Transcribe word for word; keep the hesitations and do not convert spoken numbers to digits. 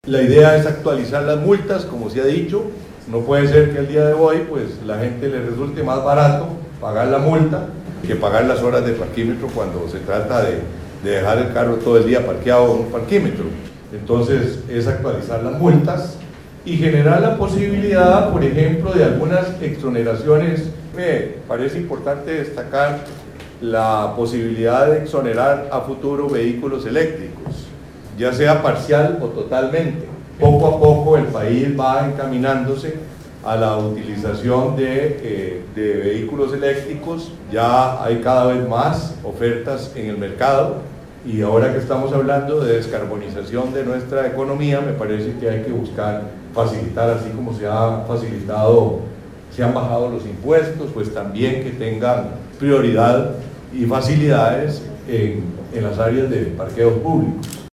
La idea es actualizar las multas, como se ha dicho. No puede ser que al día de hoy pues la gente le resulte más barato pagar la multa que pagar las horas de parquímetro cuando se trata de, de dejar el carro todo el día parqueado en un parquímetro. Entonces es actualizar las multas y generar la posibilidad, por ejemplo, de algunas exoneraciones. Me parece importante destacar la posibilidad de exonerar a futuro vehículos eléctricos, ya sea parcial o totalmente. Poco a poco el país va encaminándose a la utilización de, eh, de vehículos eléctricos. Ya hay cada vez más ofertas en el mercado y ahora que estamos hablando de descarbonización de nuestra economía, me parece que hay que buscar facilitar, así como se ha facilitado, se han bajado los impuestos, pues también que tengan prioridad y facilidades en, en las áreas de parqueos públicos.